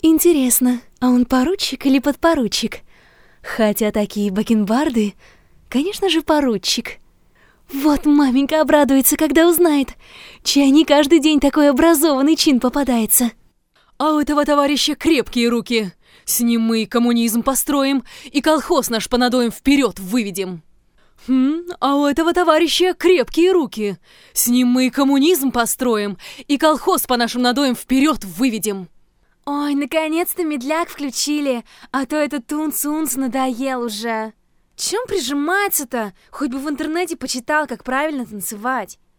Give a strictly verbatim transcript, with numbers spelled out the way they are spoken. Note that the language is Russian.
Интересно, а он поручик или подпоручик? Хотя такие бакенбарды, конечно же, поручик. Вот маменька обрадуется, когда узнает. Чай не каждый день такой образованный чин попадается. А у этого товарища крепкие руки. С ним мы коммунизм построим и колхоз наш по надоям вперед выведем. Хм, а у этого товарища крепкие руки. С ним мы коммунизм построим и колхоз по нашим надоям вперед выведем. Ой, наконец-то медляк включили, а то этот тунц-унц надоел уже. Чем прижимается-то? Хоть бы в интернете почитал, как правильно танцевать.